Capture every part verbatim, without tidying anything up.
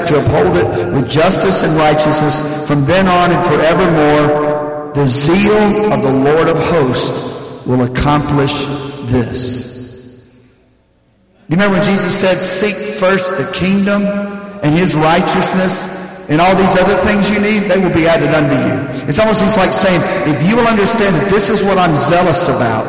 to uphold it with justice and righteousness from then on and forevermore. The zeal of the Lord of hosts will accomplish this. You remember when Jesus said, seek first the kingdom and his righteousness, and all these other things you need, they will be added unto you. It's almost like saying, if you will understand that this is what I'm zealous about,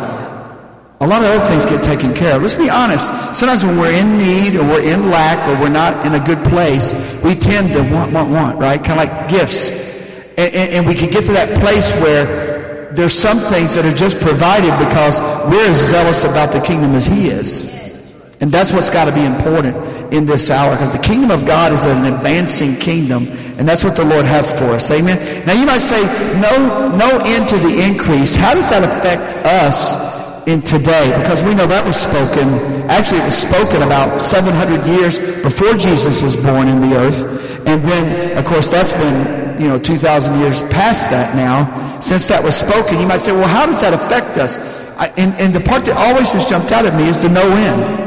a lot of other things get taken care of. Let's be honest. Sometimes when we're in need or we're in lack or we're not in a good place, we tend to want, want, want, right? Kind of like gifts. And, and, and we can get to that place where there's some things that are just provided because we're as zealous about the kingdom as he is. And that's what's got to be important in this hour, because the kingdom of God is an advancing kingdom, and that's what the Lord has for us. Amen? Now you might say, no, no end to the increase. How does that affect us in today? Because we know that was spoken, actually it was spoken about seven hundred years before Jesus was born in the earth. And then, of course, that's been, you know, two thousand years past that now, since that was spoken. You might say, well, how does that affect us? I, and, and the part that always has jumped out at me is the no end.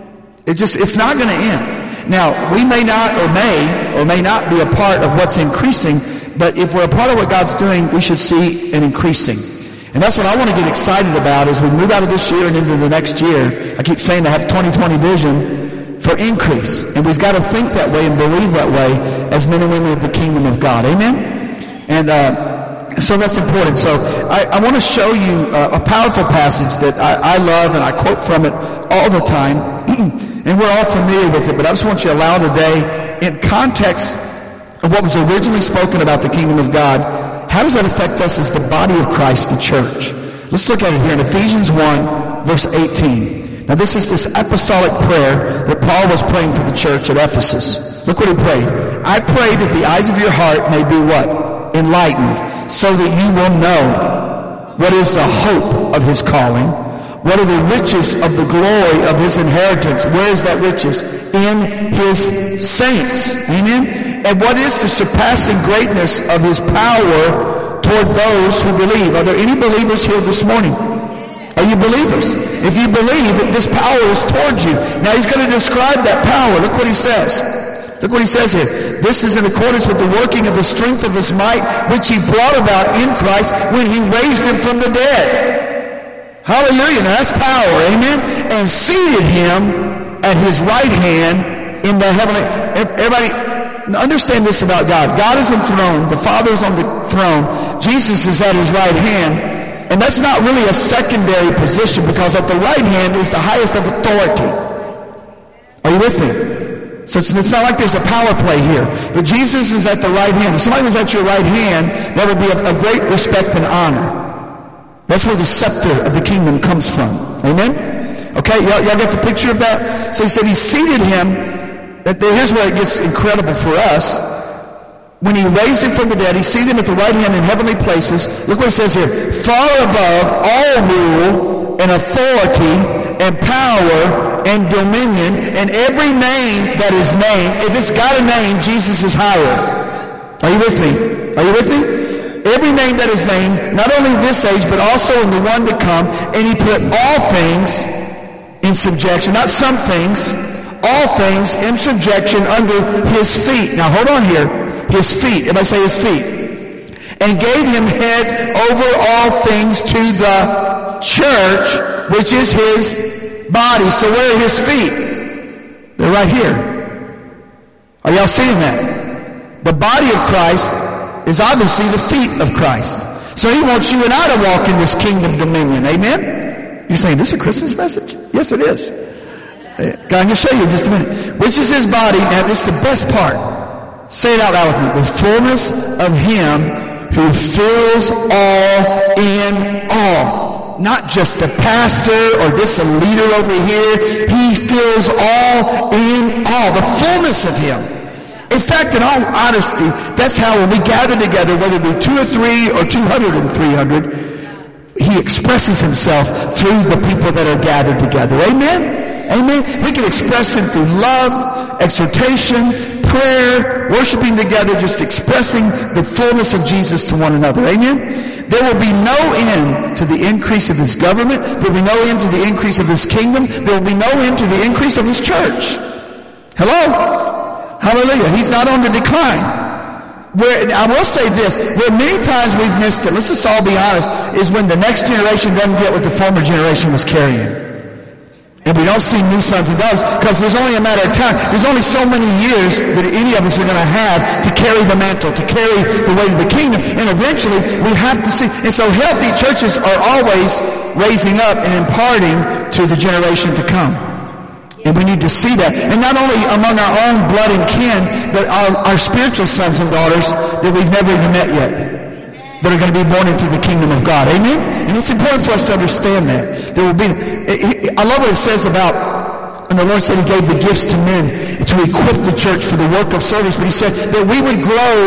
It just, it's not going to end. Now, we may not or may or may not be a part of what's increasing, but if we're a part of what God's doing, we should see an increasing. And that's what I want to get excited about as we move out of this year and into the next year. I keep saying I have twenty twenty vision for increase. And we've got to think that way and believe that way as men and women of the kingdom of God. Amen? And uh, so that's important. So I, I want to show you uh, a powerful passage that I, I love, and I quote from it all the time. And we're all familiar with it, but I just want you to allow today, in context of what was originally spoken about the kingdom of God, how does that affect us as the body of Christ, the church? Let's look at it here in Ephesians one, verse eighteen. Now this is this apostolic prayer that Paul was praying for the church at Ephesus. Look what he prayed. I pray that the eyes of your heart may be what? Enlightened, so that you will know what is the hope of his calling. What are the riches of the glory of his inheritance? Where is that riches? In his saints. Amen? And what is the surpassing greatness of his power toward those who believe? Are there any believers here this morning? Are you believers? If you believe that this power is towards you. Now he's going to describe that power. Look what he says. Look what he says here. This is in accordance with the working of the strength of his might, which he brought about in Christ when he raised him from the dead. Hallelujah. Now that's power. Amen. And seated him at his right hand in the heavenly. Everybody understand this about God. God is enthroned. The Father is on the throne. Jesus is at his right hand. And that's not really a secondary position, because at the right hand is the highest of authority. Are you with me? So it's, it's not like there's a power play here. But Jesus is at the right hand. If somebody was at your right hand, that would be a, a great respect and honor. That's where the scepter of the kingdom comes from. Amen? Okay, y'all, y'all got the picture of that? So he said he seated him. That here's where it gets incredible for us. When he raised him from the dead, he seated him at the right hand in heavenly places. Look what it says here. Far above all rule and authority and power and dominion and every name that is named. If it's got a name, Jesus is higher. Are you with me? Are you with me? Every name that is named, not only in this age, but also in the one to come. And he put all things in subjection. Not some things. All things in subjection under his feet. Now hold on here. His feet. Everybody say his feet. And gave him head over all things to the church, which is his body. So where are his feet? They're right here. Are y'all seeing that? The body of Christ is obviously the feet of Christ. So he wants you and I to walk in this kingdom dominion. Amen? You're saying, this is a Christmas message? Yes, it is. God, I'm going to show you in just a minute. Which is his body. Now, this is the best part. Say it out loud with me. The fullness of him who fills all in all. Not just the pastor or this a leader over here. He fills all in all. The fullness of him. In fact, in all honesty, that's how when we gather together, whether it be two or three or two hundred and three hundred, he expresses himself through the people that are gathered together. Amen? Amen? We can express him through love, exhortation, prayer, worshiping together, just expressing the fullness of Jesus to one another. Amen? There will be no end to the increase of his government. There will be no end to the increase of his kingdom. There will be no end to the increase of his church. Hello? Hallelujah. He's not on the decline. Where, I will say this, where many times we've missed it, let's just all be honest, is when the next generation doesn't get what the former generation was carrying. And we don't see new sons and daughters because there's only a matter of time. There's only so many years that any of us are going to have to carry the mantle, to carry the weight of the kingdom. And eventually we have to see. And so healthy churches are always raising up and imparting to the generation to come. And we need to see that. And not only among our own blood and kin, but our, our spiritual sons and daughters that we've never even met yet, that are going to be born into the kingdom of God. Amen? And it's important for us to understand that. There will be, I love what it says about, and the Lord said he gave the gifts to men to equip the church for the work of service, but he said that we would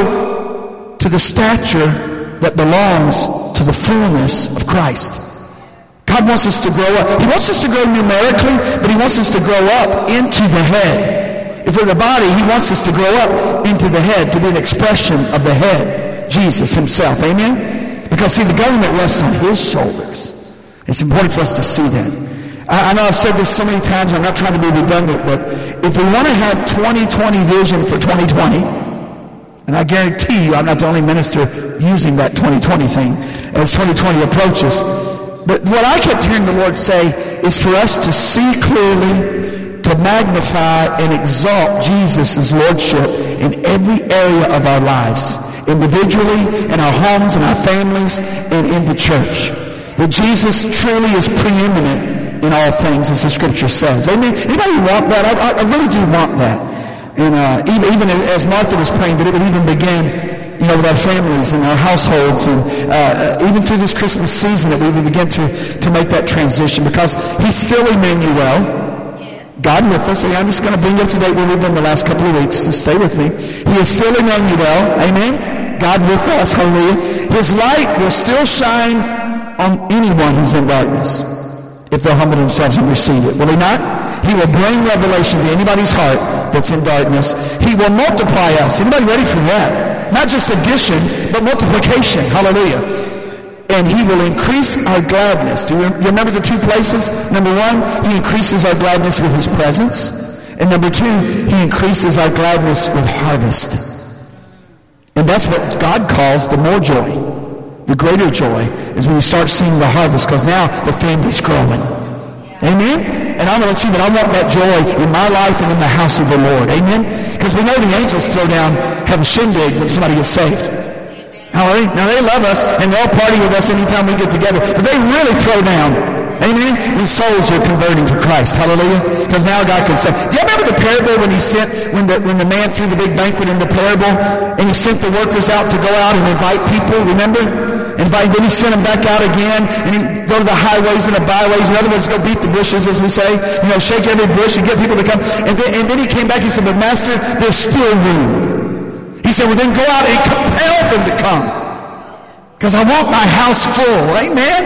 grow to the stature that belongs to the fullness of Christ. God wants us to grow up. He wants us to grow numerically, but he wants us to grow up into the head. If we're the body, he wants us to grow up into the head, to be an expression of the head, Jesus himself. Amen? Because, see, the government rests on his shoulders. It's important for us to see that. I, I know I've said this so many times, I'm not trying to be redundant, but if we want to have twenty twenty vision for twenty twenty, and I guarantee you I'm not the only minister using that twenty twenty thing as twenty twenty approaches, but what I kept hearing the Lord say is for us to see clearly, to magnify and exalt Jesus' lordship in every area of our lives, individually, in our homes, in our families, and in the church. That Jesus truly is preeminent in all things, as the Scripture says. Amen. Anybody want that? I, I really do want that. And uh, even, even as Martha was praying, that it would even begin, you know, with our families and our households, and uh, even through this Christmas season, that we would begin to, to make that transition, because he's still Emmanuel, God with us. And I'm just going to bring you up to date where we've been the last couple of weeks, so stay with me. He is still Emmanuel, amen? God with us, hallelujah. His light will still shine on anyone who's in darkness, if they'll humble themselves and receive it. Will he not? He will bring revelation to anybody's heart that's in darkness. He will multiply us. Anybody ready for that? Not just addition, but multiplication. Hallelujah. And he will increase our gladness. Do you remember the two places? Number one, he increases our gladness with his presence. And number two, he increases our gladness with harvest. And that's what God calls the more joy. The greater joy is when you start seeing the harvest, because now the family's growing. Amen? And I don't know about you, but I want that joy in my life and in the house of the Lord. Amen? Because we know the angels throw down, have a shindig when somebody gets saved. Hallelujah. Now they love us and they'll party with us anytime we get together, but they really throw down. Amen? When souls are converting to Christ. Hallelujah. Because now God can say, do you remember the parable when he sent, when the, when the man threw the big banquet in the parable, and he sent the workers out to go out and invite people? Remember? And then he sent them back out again, and he'd go to the highways and the byways. In other words, go beat the bushes, as we say. You know, shake every bush and get people to come. And then, and then he came back, he said, but Master, there's still room. He said, well, then go out and compel them to come, because I want my house full. Amen?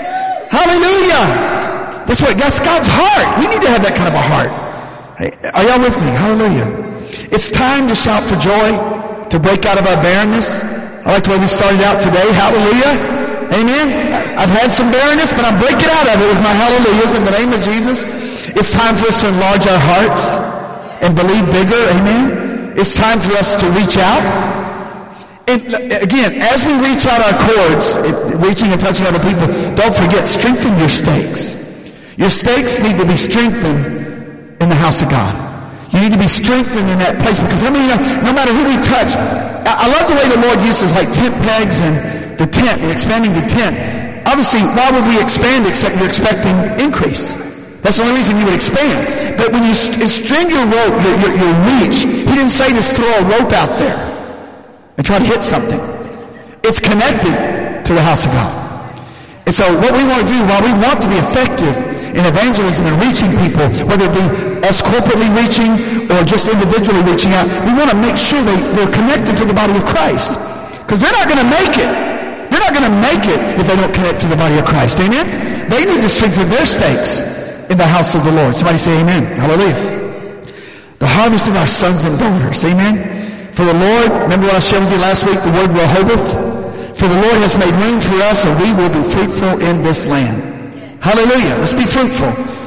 Hallelujah. That's what, that's God's heart. We need to have that kind of a heart. Hey, are y'all with me? Hallelujah. It's time to shout for joy, to break out of our barrenness. I like the way we started out today. Hallelujah. Amen. I've had some barrenness, but I'm breaking out of it with my hallelujahs in the name of Jesus. It's time for us to enlarge our hearts and believe bigger. Amen. It's time for us to reach out. And again, as we reach out our cords, reaching and touching other people, don't forget, strengthen your stakes. Your stakes need to be strengthened in the house of God. You need to be strengthened in that place, because I mean, you know, no matter who we touch, I love the way the Lord uses like tent pegs and the tent and expanding the tent. Obviously, why would we expand except you're expecting increase? That's the only reason you would expand. But when you string your rope, your, your, your reach, he didn't say just throw a rope out there and try to hit something. It's connected to the house of God. And so what we want to do, while we want to be effective in evangelism and reaching people, whether it be us corporately reaching or just individually reaching out, we want to make sure they, they're connected to the body of Christ. Because they're not going to make it. They're not going to make it if they don't connect to the body of Christ. Amen? They need to strengthen their stakes in the house of the Lord. Somebody say amen. Hallelujah. The harvest of our sons and daughters. Amen? For the Lord, remember what I shared with you last week, the word Rehoboth? For the Lord has made room for us, and we will be fruitful in this land. Hallelujah. Let's be fruitful.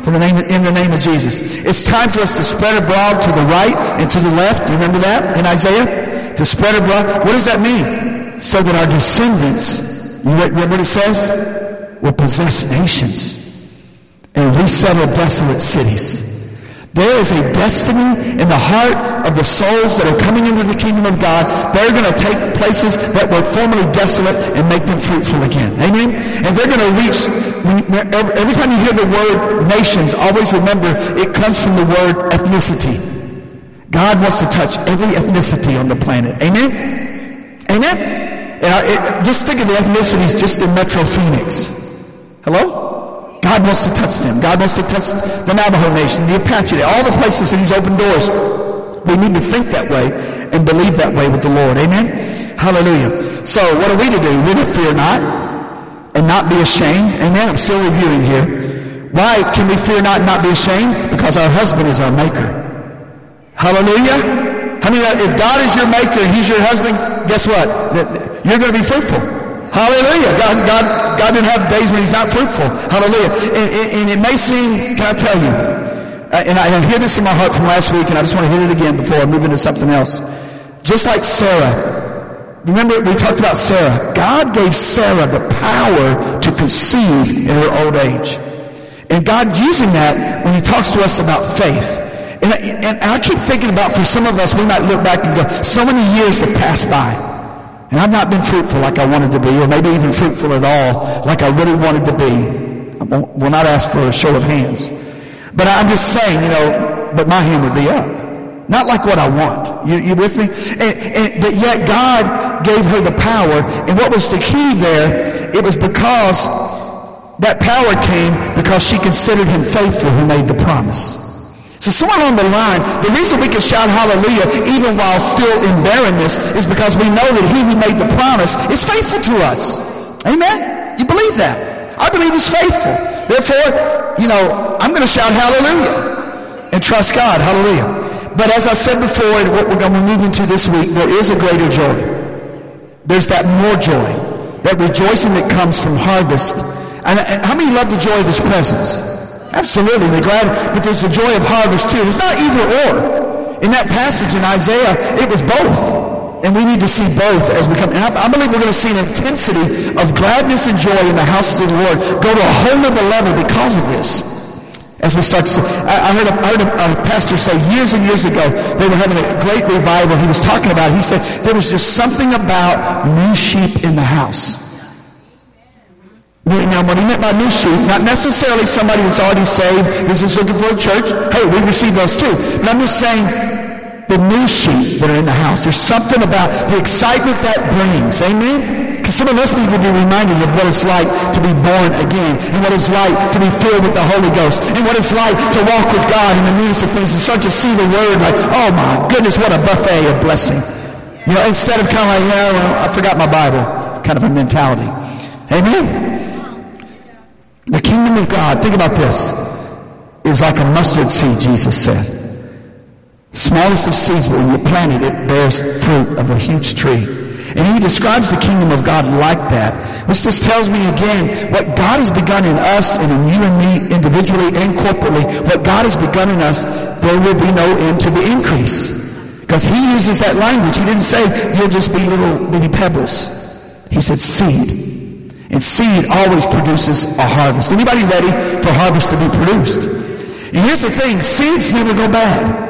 For the name, in the name of Jesus. It's time for us to spread abroad to the right and to the left. Do you remember that in Isaiah? To spread abroad. What does that mean? So that our descendants, you remember what it says? Will possess nations and resettle desolate cities. There is a destiny in the heart of the souls that are coming into the kingdom of God. They're going to take places that were formerly desolate and make them fruitful again. Amen? And they're going to reach, every time you hear the word nations, always remember it comes from the word ethnicity. God wants to touch every ethnicity on the planet. Amen? Amen? And I, it, just think of the ethnicities just in Metro Phoenix. Hello? God wants to touch them. God wants to touch the Navajo Nation, the Apache, all the places that he's opened doors. We need to think that way and believe that way with the Lord. Amen? Hallelujah. So what are we to do? We're to fear not and not be ashamed. Amen? I'm still reviewing here. Why can we fear not and not be ashamed? Because our husband is our maker. Hallelujah. I mean, if God is your maker and he's your husband, guess what? You're going to be fruitful. Hallelujah. God, God, God didn't have days when he's not fruitful. Hallelujah. And, and, and it may seem, can I tell you, uh, and I, I hear this in my heart from last week, and I just want to hit it again before I move into something else. Just like Sarah. Remember, we talked about Sarah. God gave Sarah the power to conceive in her old age. And God using that when he talks to us about faith. And, and I keep thinking about, for some of us, we might look back and go, so many years have passed by. And I've not been fruitful like I wanted to be, or maybe even fruitful at all like I really wanted to be. I will not ask for a show of hands. But I'm just saying, you know, but my hand would be up. Not like what I want. You, you with me? And, and, but yet God gave her the power. And what was the key there? It was because that power came because she considered him faithful who made the promise. So somewhere along the line, the reason we can shout hallelujah even while still in barrenness is because we know that he who made the promise is faithful to us. Amen? You believe that? I believe he's faithful. Therefore, you know, I'm going to shout hallelujah and trust God. Hallelujah. But as I said before, and what we're going to move into this week, there is a greater joy. There's that more joy, that rejoicing that comes from harvest. And, and how many love the joy of his presence? Absolutely, they're glad, but there's the joy of harvest too. It's not either or. In that passage in Isaiah, it was both. And we need to see both as we come. And I, I believe we're going to see an intensity of gladness and joy in the house of the Lord go to a whole other level because of this. As we start to see, I, I heard, a, I heard a, a pastor say years and years ago, they were having a great revival. He was talking about it. He said, there was just something about new sheep in the house. Now, what he meant by new sheep, not necessarily somebody that's already saved, this is looking for a church. Hey, we receive those too. But I'm just saying, the new sheep that are in the house, there's something about the excitement that brings. Amen? Because some of us need to be reminded of what it's like to be born again, and what it's like to be filled with the Holy Ghost, and what it's like to walk with God in the newness of things, and start to see the Word like, oh my goodness, what a buffet of blessing. You know, instead of kind of like, yeah, well, I forgot my Bible kind of a mentality. Amen? The kingdom of God, think about this, is like a mustard seed, Jesus said. Smallest of seeds, but when you plant it, it bears fruit of a huge tree. And he describes the kingdom of God like that, which just tells me again, what God has begun in us and in you and me individually and corporately, what God has begun in us, there will be no end to the increase. Because he uses that language. He didn't say, you'll just be little bitty pebbles. He said seed. And seed always produces a harvest. Anybody ready for harvest to be produced? And here's the thing, seeds never go bad.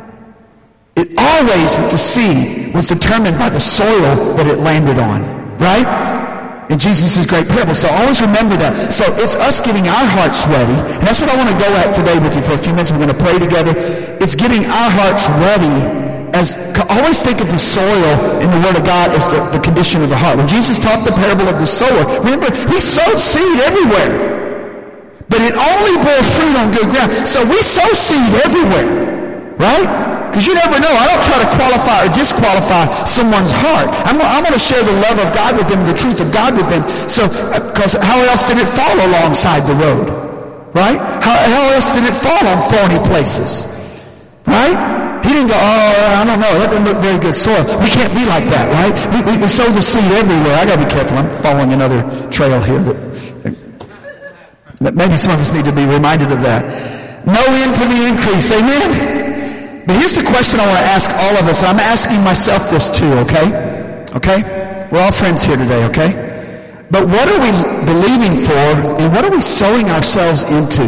It always, with the seed, was determined by the soil that it landed on. Right? In Jesus' great parable. So always remember that. So it's us getting our hearts ready. And that's what I want to go at today with you for a few minutes. We're going to pray together. It's getting our hearts ready. As always think of the soil in the Word of God as the, the condition of the heart. When Jesus taught the parable of the sower, remember, he sowed seed everywhere. But it only bore fruit on good ground. So we sow seed everywhere. Right? Because you never know. I don't try to qualify or disqualify someone's heart. I'm, I'm going to share the love of God with them, the truth of God with them. So, because how else did it fall alongside the road? Right? How, how else did it fall on thorny places? Right? He didn't go, oh, I don't know, that doesn't look very good soil. We can't be like that, right? We, we, we sow the seed everywhere. I got to be careful. I'm following another trail here. That, Maybe some of us need to be reminded of that. No end to the increase. Amen? But here's the question I want to ask all of us. I'm asking myself this too, okay? Okay? We're all friends here today, okay? But what are we believing for, and what are we sowing ourselves into?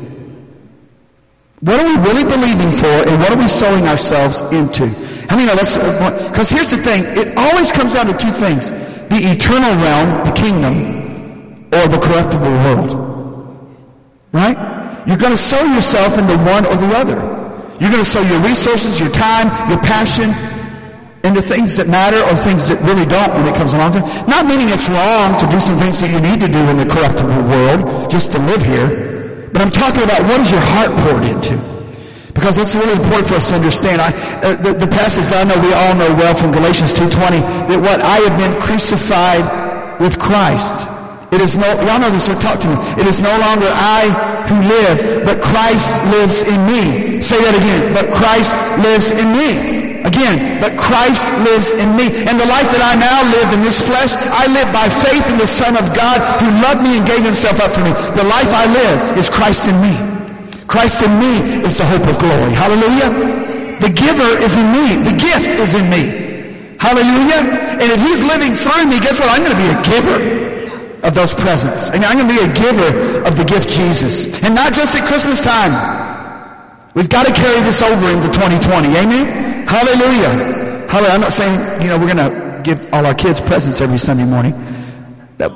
What are we really believing for, and what are we sowing ourselves into? How many know that's... Because here's the thing. It always comes down to two things. The eternal realm, the kingdom, or the corruptible world. Right? You're going to sow yourself into one or the other. You're going to sow your resources, your time, your passion into things that matter or things that really don't when it comes along to it. Not meaning it's wrong to do some things that you need to do in the corruptible world just to live here. But I'm talking about what is your heart poured into. Because that's really important for us to understand. I, uh, the, the passage I know we all know well from Galatians two twenty, that what I have been crucified with Christ. It is no, y'all know this, so talk to me. It is no longer I who live, but Christ lives in me. Say that again. But Christ lives in me. Again, but Christ lives in me. And the life that I now live in this flesh, I live by faith in the Son of God who loved me and gave himself up for me. The life I live is Christ in me. Christ in me is the hope of glory. Hallelujah. The giver is in me. The gift is in me. Hallelujah. And if he's living through me, guess what? I'm going to be a giver of those presents. And I'm going to be a giver of the gift Jesus. And not just at Christmas time. We've got to carry this over into twenty twenty. Amen? Hallelujah. Hallelujah. I'm not saying, you know, we're going to give all our kids presents every Sunday morning. That,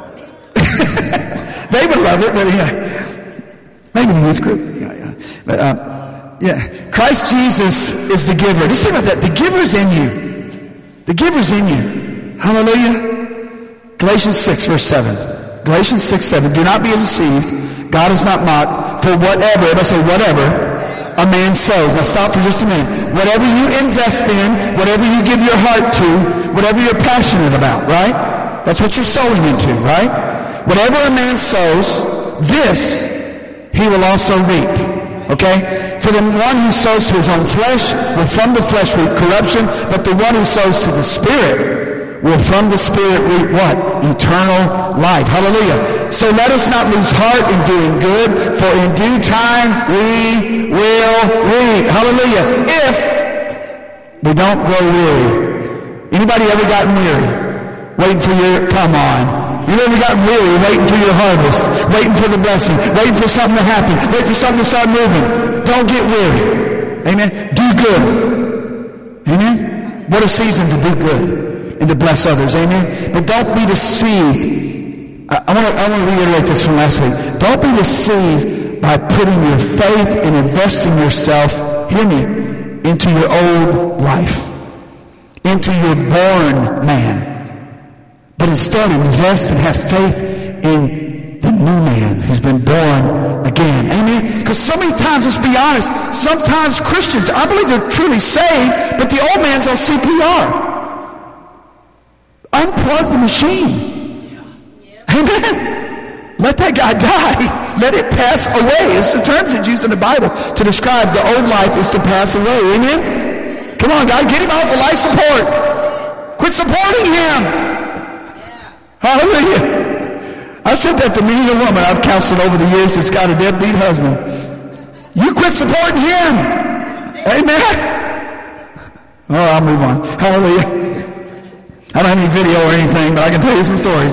they would love it, but, you know, maybe the youth group. You know, yeah. But, uh, yeah. Christ Jesus is the giver. Just think about that. The giver's in you. The giver's in you. Hallelujah. Galatians six, verse seven. Galatians six, seven. Do not be deceived. God is not mocked. For whatever, everybody say whatever, a man sows. Now stop for just a minute. Whatever you invest in, whatever you give your heart to, whatever you're passionate about, right? That's what you're sowing into, right? Whatever a man sows, this he will also reap. Okay? For the one who sows to his own flesh will from the flesh reap corruption, but the one who sows to the Spirit will from the Spirit reap what? Eternal life. Hallelujah. So let us not lose heart in doing good, for in due time we will reap. Hallelujah. If we don't grow weary. Anybody ever gotten weary? Waiting for your, come on. You ever gotten weary waiting for your harvest, waiting for the blessing, waiting for something to happen, waiting for something to start moving. Don't get weary. Amen. Do good. Amen. What a season to do good and to bless others. Amen. But don't be deceived. I, I want to I want to reiterate this from last week. Don't be deceived by putting your faith and investing yourself, hear me, into your old life, into your born man. But instead invest and have faith in the new man who's been born again. Amen? Because so many times, let's be honest, sometimes Christians, I believe they're truly saved, but the old man's on C P R. Unplug the machine. Amen? Let that guy die. Let it pass away. It's the terms that's used in the Bible to describe the old life is to pass away. Amen? Come on, God, get him off of life support. Quit supporting him. Hallelujah. I said that to many a woman I've counseled over the years that's got a deadbeat husband. You quit supporting him. Amen. Oh, I'll move on. Hallelujah. I don't have any video or anything, but I can tell you some stories.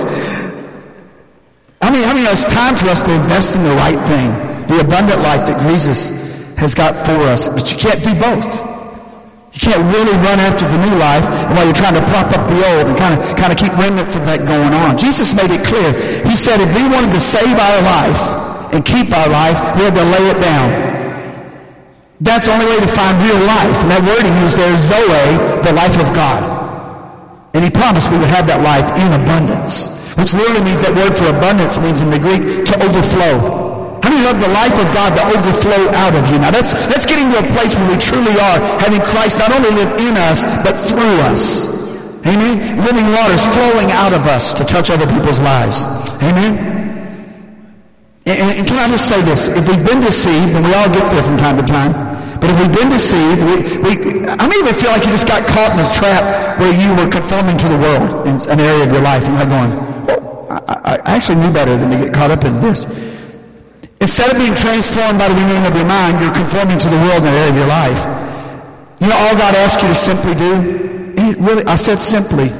I mean, I mean, it's time for us to invest in the right thing, the abundant life that Jesus has got for us. But you can't do both. You can't really run after the new life while you're trying to prop up the old and kind of kind of keep remnants of that going on. Jesus made it clear. He said if we wanted to save our life and keep our life, we had to lay it down. That's the only way to find real life. And that word he used there is Zoe, the life of God. And he promised we would have that life in abundance, which literally means that word for abundance means in the Greek to overflow. How many love the life of God to overflow out of you? Now that's, that's getting to a place where we truly are having Christ not only live in us, but through us. Amen? Living waters flowing out of us to touch other people's lives. Amen? And, and can I just say this? If we've been deceived, and we all get there from time to time, but if we've been deceived, we, we, I may even feel like you just got caught in a trap where you were conforming to the world in an area of your life, and you're going, well, I, I actually knew better than to get caught up in this. Instead of being transformed by the renewing of your mind, you're conforming to the world in that area of your life. You know all God asks you to simply do? It really, I said simply,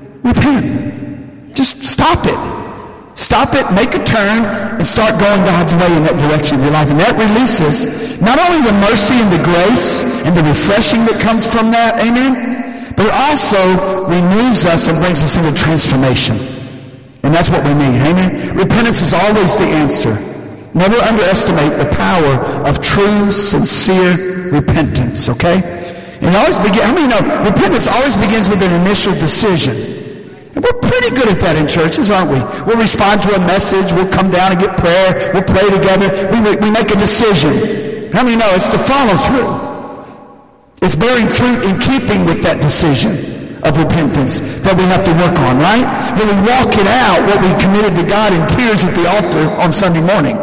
repent. Just stop it. Stop it, make a turn, and start going God's way in that direction of your life. And that releases not only the mercy and the grace and the refreshing that comes from that, amen, but it also renews us and brings us into transformation. And that's what we need, amen. Repentance is always the answer. Never underestimate the power of true, sincere repentance, okay? And it always begin, how many know repentance always begins with an initial decision? And we're pretty good at that in churches, aren't we? We'll respond to a message. We'll come down and get prayer. We'll pray together. We, we make a decision. How many know it's the follow through? It's bearing fruit in keeping with that decision of repentance that we have to work on, right? When we walk it out, what we committed to God in tears at the altar on Sunday morning.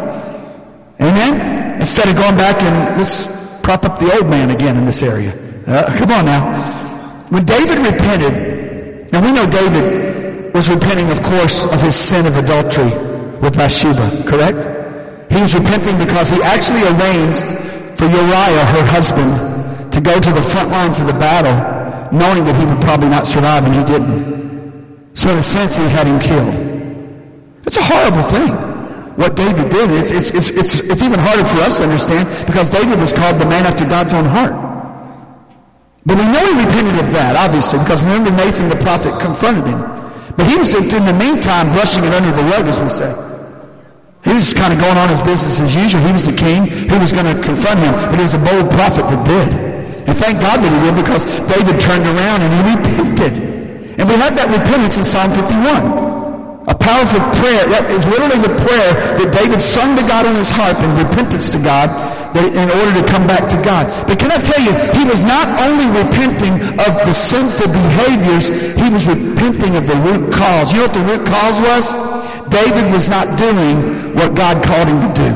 Amen? Instead of going back and let's prop up the old man again in this area. Uh, come on now. When David repented, now we know David was repenting, of course, of his sin of adultery with Bathsheba, correct? He was repenting because he actually arranged for Uriah, her husband, to go to the front lines of the battle, knowing that he would probably not survive, and he didn't. So in a sense, he had him killed. It's a horrible thing, what David did. It's, it's, it's, it's, it's even harder for us to understand because David was called the man after God's own heart. But we know he repented of that, obviously, because remember Nathan the prophet confronted him. But he was, in the meantime, brushing it under the rug, as we say. He was just kind of going on his business as usual. He was the king who was going to confront him, but he was a bold prophet that did. And thank God that he did, because David turned around and he repented. And we have that repentance in Psalm fifty-one. A powerful prayer. It was literally the prayer that David sung to God in his harp in repentance to God, that in order to come back to God. But can I tell you, he was not only repenting of the sinful behaviors, he was repenting of the root cause. You know what the root cause was? David was not doing what God called him to do.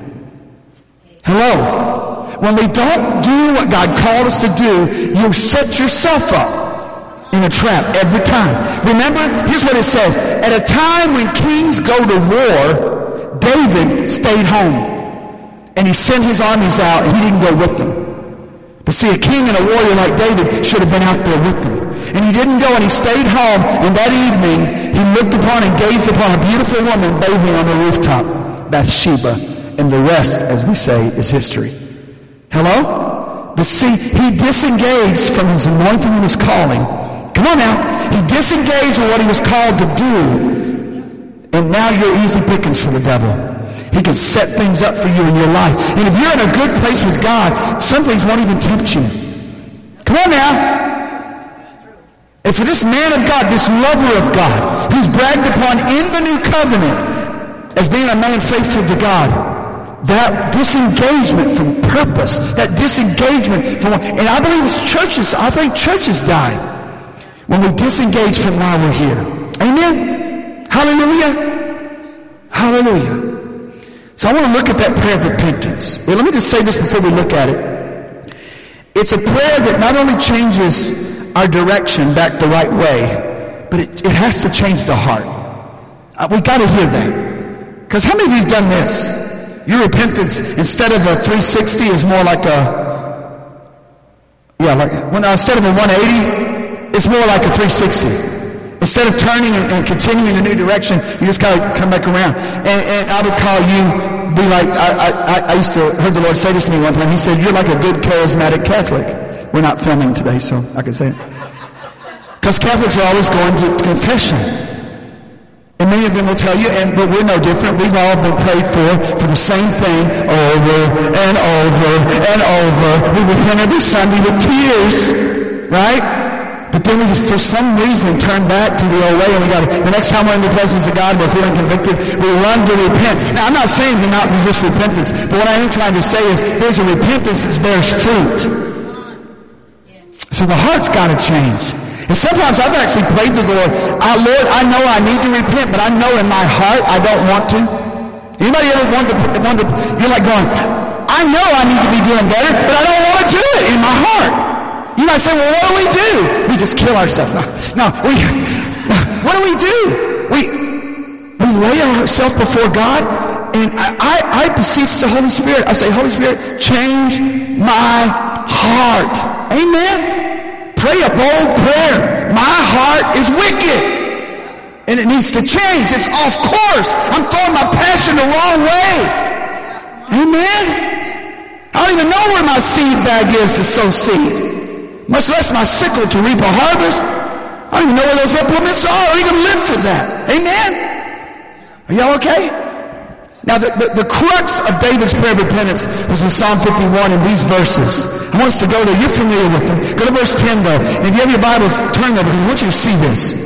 Hello? When we don't do what God called us to do, you set yourself up in a trap every time. Remember, here's what it says. At a time when kings go to war, David stayed home. And he sent his armies out, and he didn't go with them. But see, a king and a warrior like David should have been out there with them. And he didn't go, and he stayed home, and that evening, he looked upon and gazed upon a beautiful woman bathing on the rooftop, Bathsheba. And the rest, as we say, is history. Hello? But see, he disengaged from his anointing and his calling. Come on now. He disengaged with what he was called to do. And now you're easy pickings for the devil. He can set things up for you in your life. And if you're in a good place with God, some things won't even tempt you. Come on now. And for this man of God, this lover of God, who's bragged upon in the new covenant as being a man faithful to God, that disengagement from purpose, that disengagement from, and I believe it's churches, I think churches die when we disengage from why we're here. Amen? Hallelujah? Hallelujah. So I want to look at that prayer of repentance. Well, let me just say this before we look at it. It's a prayer that not only changes our direction back the right way, but it, it has to change the heart. Uh, we got to hear that. Because how many of you have done this? Your repentance, instead of a three sixty, is more like a, yeah, like when uh, instead of a one eighty, it's more like a three sixty. Instead of turning and, and continuing in the new direction, you just kind of come back around. And, and I would call you, be like, I, I, I used to, heard the Lord say this to me one time. He said, you're like a good charismatic Catholic. We're not filming today, so I can say it. Because Catholics are always going to confession. And many of them will tell you, and but we're no different. We've all been prayed for, for the same thing over and over and over. We repent every Sunday with tears, right? But then we, for some reason, turn back to the old way, and we got the next time we're in the presence of God, we're feeling convicted, we run to repent. Now, I'm not saying to not resist repentance, but what I am trying to say is there's a repentance that bears fruit. So the heart's got to change. And sometimes I've actually prayed to the Lord, oh, Lord, I know I need to repent, but I know in my heart I don't want to. Anybody ever want to, want to you're like going, I know I need to be doing better, but I don't want to do it in my heart. You might say, well, what do we do? We just kill ourselves. No, no, we, what do we do? We, we lay ourselves before God And I, I, I beseech the Holy Spirit. I say, Holy Spirit, change my heart. Amen. Pray a bold prayer. My heart is wicked. And it needs to change. It's off course. I'm throwing my passion the wrong way. Amen. I don't even know where my seed bag is to sow seed. Much less my sickle to reap a harvest. I don't even know where those implements are. I don't even live for that. Amen. Are y'all okay? Now, the, the, the crux of David's prayer of repentance was in Psalm fifty-one in these verses. I want us to go there. You're familiar with them. Go to verse ten, though. And if you have your Bibles, turn there because I want you to see this.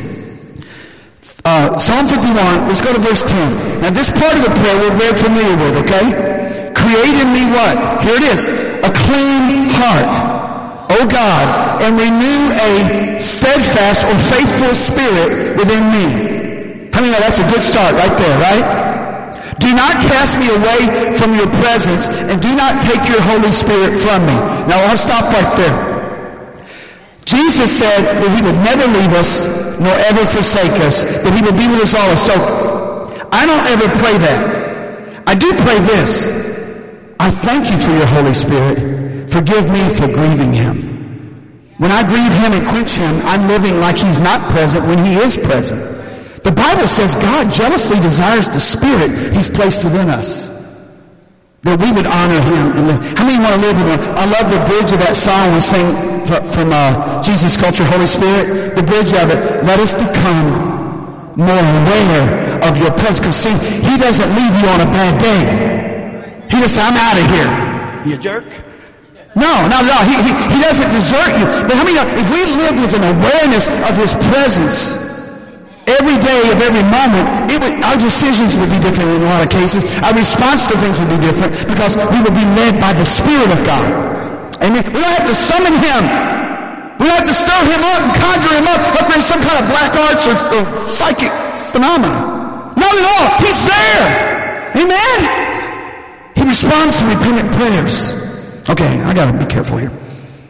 Uh, Psalm fifty-one, let's go to verse ten. Now, this part of the prayer we're very familiar with, okay? Create in me what? Here it is. A clean heart, O God, and renew a steadfast or faithful spirit within me. How many know that's a good start right there, right? Do not cast me away from your presence, and do not take your Holy Spirit from me. Now, I'll stop right there. Jesus said that he would never leave us, nor ever forsake us, that he would be with us always. So, I don't ever pray that. I do pray this. I thank you for your Holy Spirit. Forgive me for grieving him. When I grieve him and quench him, I'm living like he's not present when he is present. The Bible says God jealously desires the Spirit he's placed within us, that we would honor him. And live. How many want to live with him? I love the bridge of that song we sing from uh, Jesus Culture, Holy Spirit. The bridge of it, let us become more aware of your presence. Because see, he doesn't leave you on a bad day. He just says, I'm out of here. You jerk. No, no, no. He, he, he doesn't desert you. But how many know, if we lived with an awareness of his presence, every day of every moment, it would, our decisions would be different in a lot of cases. Our response to things would be different because we would be led by the Spirit of God. Amen. We don't have to summon him. We don't have to stir him up and conjure him up like we're in some kind of black arts or, or psychic phenomena. Not at all. He's there. Amen. He responds to repentant prayers. Okay, I got to be careful here.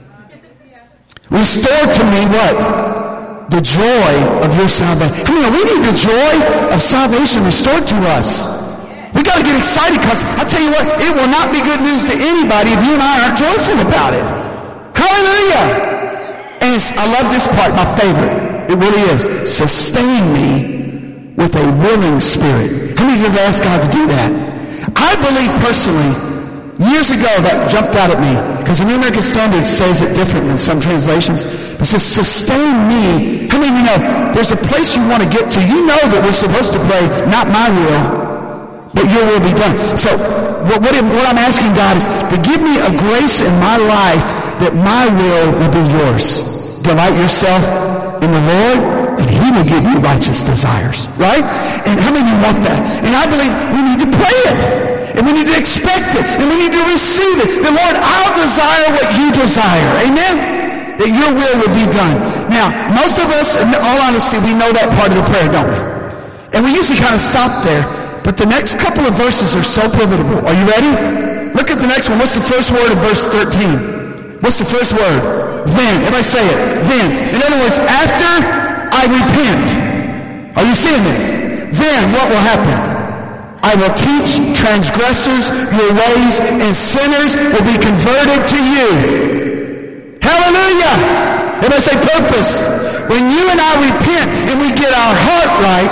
Restore to me what? The joy of your salvation. I mean, we need the joy of salvation restored to us. We got to get excited because I tell you what, it will not be good news to anybody if you and I aren't joyful about it. Hallelujah! And it's, I love this part, my favorite. It really is. Sustain me with a willing spirit. How many of you have ever asked God to do that? I believe personally, years ago that jumped out at me because the New American Standard says it different than some translations. It says, sustain me. How many of you know there's a place you want to get to? You know that we're supposed to pray, not my will, but your will be done. So what, what, what I'm asking God is to give me a grace in my life that my will will be yours. Delight yourself in the Lord, and he will give you righteous desires. Right? And how many of you want that? And I believe we need to pray it. And we need to expect it. And we need to receive it. The Lord, I'll desire what you desire. Amen? That your will will be done. Now, most of us, in all honesty, we know that part of the prayer, don't we? And we usually kind of stop there. But the next couple of verses are so pivotal. Are you ready? Look at the next one. What's the first word of verse thirteen? What's the first word? Then. Everybody say it. Then. In other words, after I repent. Are you seeing this? Then what will happen? I will teach transgressors your ways, and sinners will be converted to you. Hallelujah! Everybody say purpose. When you and I repent and we get our heart right,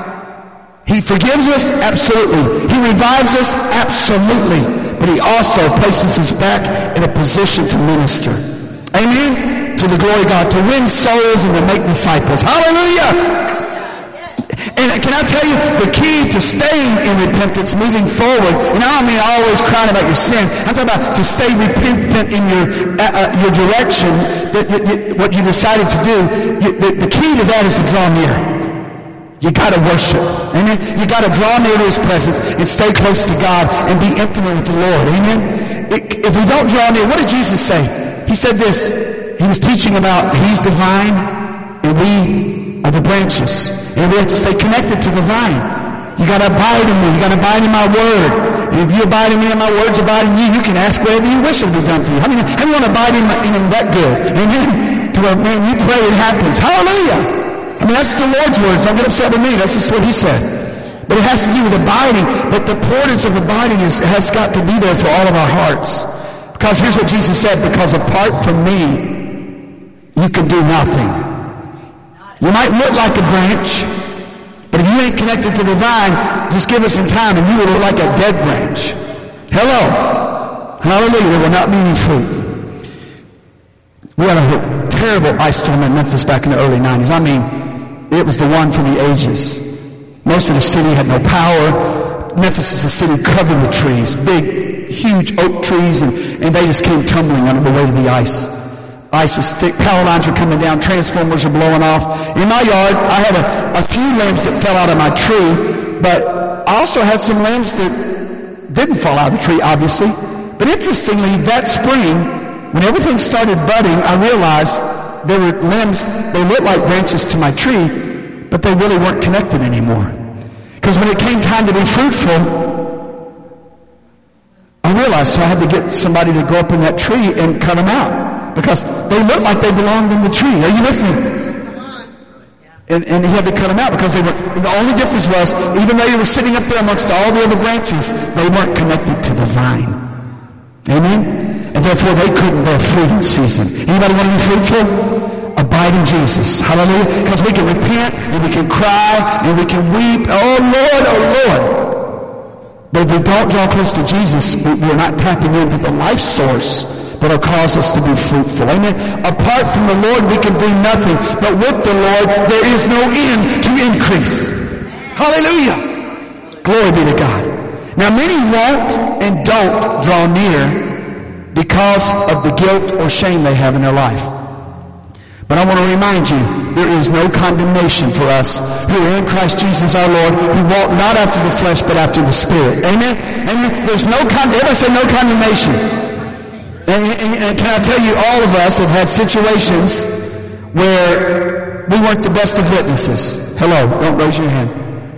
he forgives us? Absolutely. He revives us? Absolutely. But he also places us back in a position to minister. Amen? To the glory of God. To win souls and to make disciples. Hallelujah! And can I tell you, the key to staying in repentance, moving forward, and I don't mean always crying about your sin. I'm talking about to stay repentant in your uh, uh, your direction, that, that, that, what you decided to do. You, the, the key to that is to draw near. You got to worship. Amen? You got to draw near to his presence and stay close to God and be intimate with the Lord. Amen? It, if we don't draw near, what did Jesus say? He said this. He was teaching about he's the vine and we are the branches. And we have to stay connected to the vine. You got to abide in me. You got to abide in my word. And if you abide in me and my words abide in you, you can ask whatever you wish will be done for you. How many, how many want to abide in, in him that good? Amen? To where, man, you pray, it happens. Hallelujah. I mean, that's the Lord's words. Don't get upset with me. That's just what he said. But it has to do with abiding. But the importance of abiding is, has got to be there for all of our hearts. Because here's what Jesus said, because apart from me, you can do nothing. You might look like a branch, but if you ain't connected to the vine, just give us some time and you will look like a dead branch. Hello. Hallelujah. There will not be any fruit. We had a terrible ice storm in Memphis back in the early nineties. I mean, it was the one for the ages. Most of the city had no power. Memphis is a city covered with trees, big, huge oak trees, and, and they just came tumbling under the weight of the ice. Ice was thick, power lines were coming down, transformers are blowing off. In my yard, I had a, a few limbs that fell out of my tree, but I also had some limbs that didn't fall out of the tree, obviously. But interestingly, that spring, when everything started budding, I realized there were limbs, they looked like branches to my tree, but they really weren't connected anymore. Because when it came time to be fruitful, I realized, so I had to get somebody to go up in that tree and cut them out. Because they looked like they belonged in the tree. Are you with me? And, and he had to cut them out because they were, the only difference was, even though you were sitting up there amongst all the other branches, they weren't connected to the vine. Amen? And therefore they couldn't bear fruit in season. Anybody want to be fruitful? Abide in Jesus. Hallelujah. Because we can repent and we can cry and we can weep. Oh Lord, oh Lord. But if we don't draw close to Jesus, we're not tapping into the life source that'll cause us to be fruitful. Amen. Apart from the Lord, we can do nothing. But with the Lord, there is no end to increase. Hallelujah. Glory be to God. Now, many won't and don't draw near because of the guilt or shame they have in their life. But I want to remind you, there is no condemnation for us who are in Christ Jesus our Lord, who walk not after the flesh, but after the Spirit. Amen? And there's no, con- everybody say no condemnation. And, and, and can I tell you, all of us have had situations where we weren't the best of witnesses. Hello, don't raise your hand.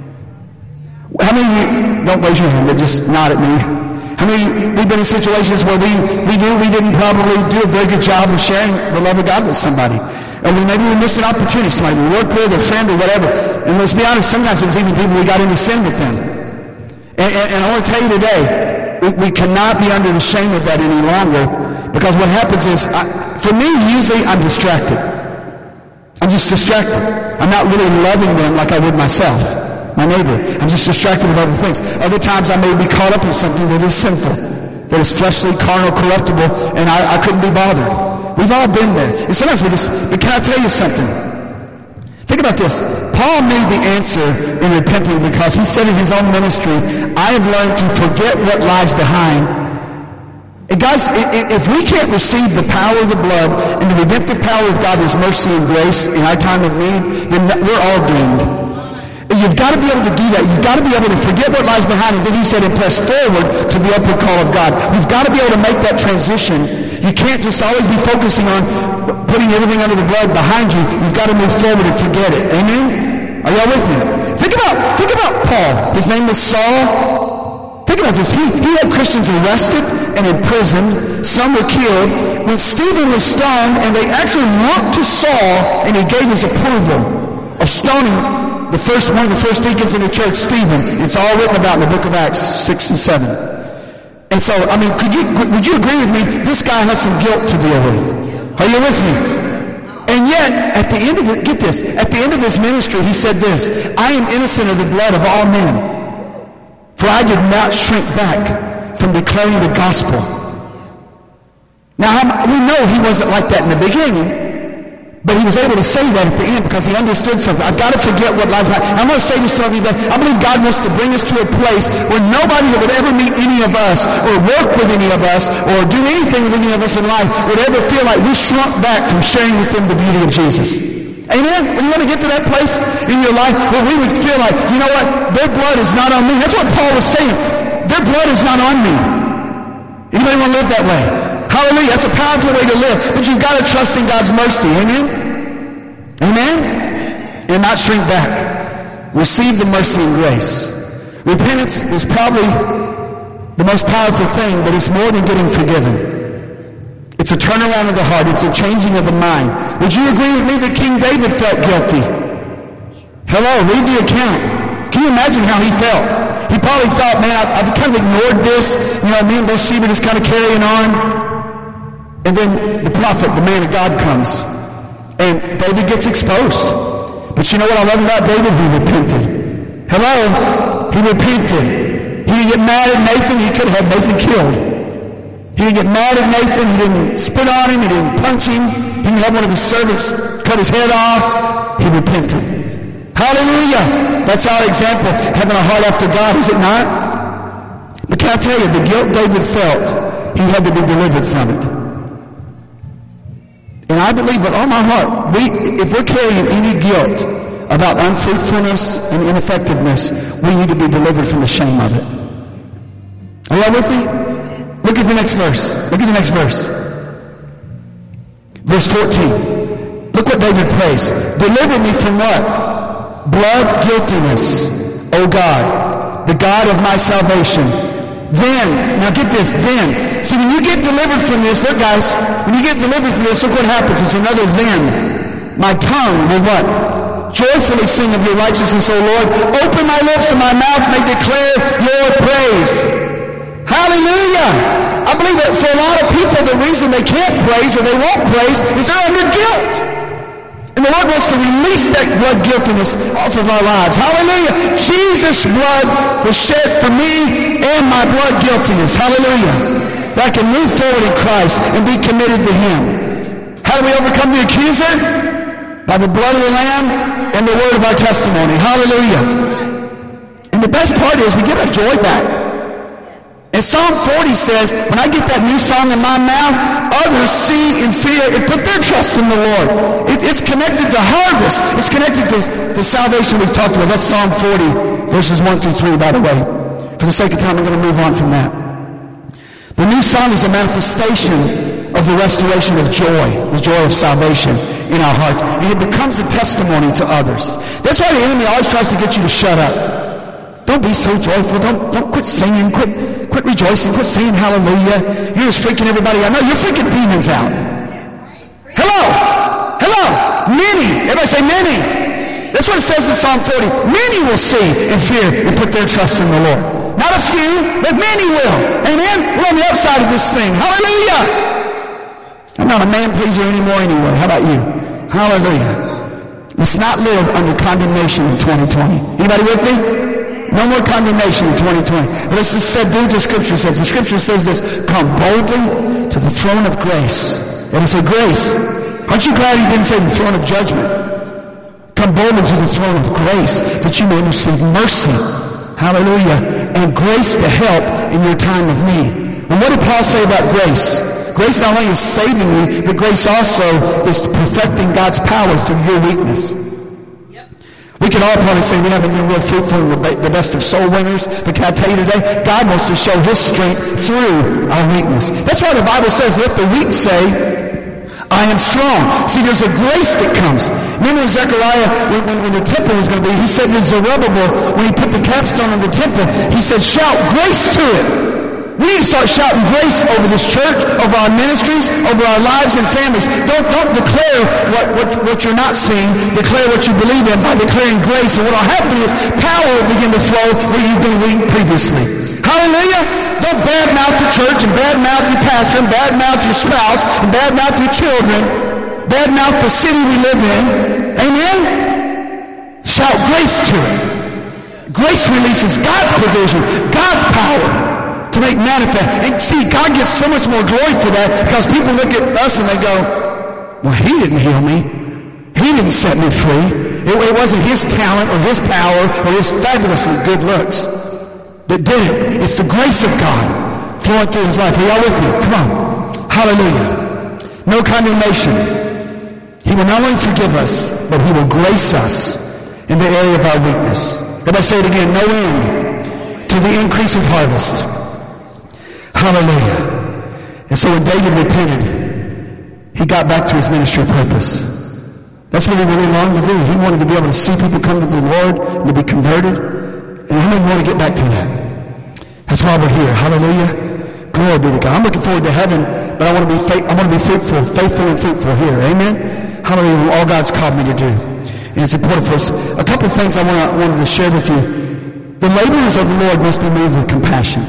How many of you, don't raise your hand, but just nod at me. How many of you, we've been in situations where we, we knew we didn't probably do a very good job of sharing the love of God with somebody. And we maybe we missed an opportunity, somebody we worked with, a friend or whatever. And let's be honest, sometimes it was even people we got into sin with them. And, and, and I want to tell you today, we, we cannot be under the shame of that any longer, because what happens is, I, for me, usually I'm distracted. I'm just distracted. I'm not really loving them like I would myself, my neighbor. I'm just distracted with other things. Other times I may be caught up in something that is sinful, that is fleshly, carnal, corruptible, and I, I couldn't be bothered. We've all been there. And sometimes we just, but can I tell you something? Think about this. Paul knew the answer in repenting because he said in his own ministry, I have learned to forget what lies behind. And guys, if we can't receive the power of the blood and the redemptive power of God, His mercy and grace in our time of need, then we're all doomed. You've got to be able to do that. You've got to be able to forget what lies behind. And then he said, and press forward to the upward call of God. We've got to be able to make that transition. You can't just always be focusing on putting everything under the blood behind you. You've got to move forward and forget it. Amen? Are y'all with me? Think about, think about Paul. His name was Saul. Think about this. He, he had Christians arrested and imprisoned. Some were killed. When Stephen was stoned, and they actually looked to Saul, and he gave his approval of stoning the first one of the first deacons in the church, Stephen. It's all written about in the book of Acts six and seven. And so, I mean, could you would you agree with me? This guy has some guilt to deal with. Are you with me? And yet, at the end of it, get this, at the end of his ministry, he said this, I am innocent of the blood of all men, for I did not shrink back from declaring the gospel. Now, we know he wasn't like that in the beginning, but he was able to say that at the end because he understood something. I've got to forget what lies behind. I'm going to say to some of you that I believe God wants to bring us to a place where nobody that would ever meet any of us or work with any of us or do anything with any of us in life would ever feel like we shrunk back from sharing with them the beauty of Jesus. Amen? When you want to get to that place in your life where we would feel like, you know what, their blood is not on me. That's what Paul was saying. Their blood is not on me. Anybody want to live that way? Hallelujah. That's a powerful way to live. But you've got to trust in God's mercy. Amen? Amen? And not shrink back. Receive the mercy and grace. Repentance is probably the most powerful thing, but it's more than getting forgiven. It's a turnaround of the heart. It's a changing of the mind. Would you agree with me that King David felt guilty? Hello, read the account. Can you imagine how he felt? He probably thought, man, I've, I've kind of ignored this. You know, me and Bathsheba just kind of carrying on. And then the prophet, the man of God, comes. And David gets exposed. But you know what I love about David? He repented. Hello? He repented. He didn't get mad at Nathan. He could have had Nathan killed. He didn't get mad at Nathan. He didn't spit on him. He didn't punch him. He didn't have one of his servants cut his head off. He repented. Hallelujah. That's our example. Having a heart after God, is it not? But can I tell you, the guilt David felt, he had to be delivered from it. And I believe with all my heart, we, if we're carrying any guilt about unfruitfulness and ineffectiveness, we need to be delivered from the shame of it. Are you all with me? Look at the next verse. Look at the next verse. Verse fourteen. Look what David prays. Deliver me from what? Blood guiltiness, O God, the God of my salvation. Then, now get this, then. See, when you get delivered from this, look guys, when you get delivered from this, look what happens. It's another then. My tongue will what? Joyfully sing of your righteousness, O Lord. Open my lips and my mouth may declare your praise. Hallelujah. I believe that for a lot of people, the reason they can't praise or they won't praise is they're under guilt. And the Lord wants to release that blood guiltiness off of our lives. Hallelujah. Jesus' blood was shed for me and my blood guiltiness. Hallelujah. That I can move forward in Christ and be committed to Him. How do we overcome the accuser? By the blood of the Lamb and the word of our testimony. Hallelujah. And the best part is we get our joy back. And Psalm forty says, when I get that new song in my mouth, others see in fear and put their trust in the Lord. It, it's connected to harvest. It's connected to the salvation we've talked about. That's Psalm forty, verses one through three, by the way. For the sake of time, I'm going to move on from that. The new song is a manifestation of the restoration of joy, the joy of salvation in our hearts. And it becomes a testimony to others. That's why the enemy always tries to get you to shut up. Don't be so joyful. Don't, don't quit singing. Quit, quit rejoicing. Quit saying hallelujah. You're just freaking everybody out. No, you're freaking demons out. Hello. Hello. Many. Everybody say many. That's what it says in Psalm forty. Many will see and fear and put their trust in the Lord. Not a few, but many will. Amen? We're on the upside of this thing. Hallelujah. I'm not a man pleaser anymore anyway. How about you? Hallelujah. Let's not live under condemnation in twenty twenty. Anybody with me? No more condemnation in twenty twenty. But let's just say, do what the Scripture says. The Scripture says this, come boldly to the throne of grace. And I say grace. Aren't you glad He didn't say the throne of judgment? Come boldly to the throne of grace that you may receive mercy. Hallelujah. And grace to help in your time of need. And what did Paul say about grace? Grace not only is saving you, but grace also is perfecting God's power through your weakness. We can all probably say we haven't been real fruitful in the best of soul winners, but can I tell you today, God wants to show His strength through our weakness. That's why the Bible says, let the weak say, I am strong. See, there's a grace that comes. Remember Zechariah, when, when, when the temple was going to be, he said to Zerubbabel, when he put the capstone on the temple, he said, shout grace to it. We need to start shouting grace over this church, over our ministries, over our lives and families. Don't, don't declare what, what, what you're not seeing. Declare what you believe in by declaring grace. And what will happen is power will begin to flow where you've been weak previously. Hallelujah. Don't badmouth the church and badmouth your pastor and badmouth your spouse and badmouth your children. Badmouth the city we live in. Amen? Shout grace to it. Grace releases God's provision, God's power to make manifest. And see, God gets so much more glory for that because people look at us and they go, well, He didn't heal me. He didn't set me free. It, it wasn't His talent or His power or His fabulously good looks that did it. It's the grace of God flowing through His life. Are y'all with me? Come on. Hallelujah. No condemnation. He will not only forgive us, but He will grace us in the area of our weakness. Everybody say it again. No end to the increase of harvest. Hallelujah. And so when David repented, he got back to his ministry purpose. That's what he really longed to do. He wanted to be able to see people come to the Lord and to be converted. And how many want to get back to that? That's why we're here. Hallelujah. Glory be to God. I'm looking forward to heaven, but I want to be faith, I want to be fruitful, faithful and fruitful here. Amen. Hallelujah. All God's called me to do. And it's important for us. A couple of things I, want to, I wanted to share with you The laborers of the Lord must be moved with compassion.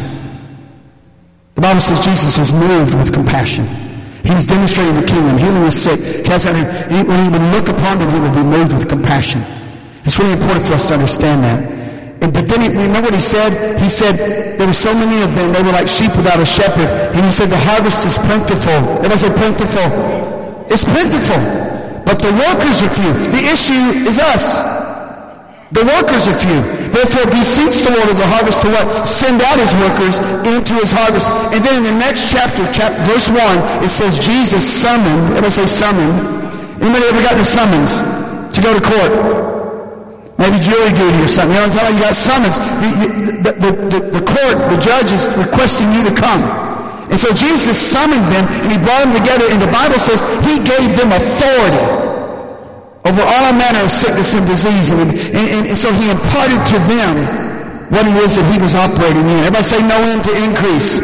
The Bible says Jesus was moved with compassion. He was demonstrating the kingdom, healing the sick, casting out. When he would look upon them, he would be moved with compassion. It's really important for us to understand that. And, but then, he, remember what he said? He said, there were so many of them, they were like sheep without a shepherd. And he said, the harvest is plentiful. Everybody say plentiful. It's plentiful. But the workers are few. The issue is us. The workers are few. Therefore, beseech the Lord of the harvest to what? Send out his workers into his harvest. And then in the next chapter, chapter verse one, it says Jesus summoned. Everybody say summoned. Anybody ever gotten a summons to go to court? Maybe jury duty or something. You know what I'm talking about? You got summons. The, the, the, the, the court, the judge is requesting you to come. And so Jesus summoned them and he brought them together. And the Bible says he gave them authority over all manner of sickness and disease. And, and, and so he imparted to them what it is that he was operating in. Everybody say no end to increase.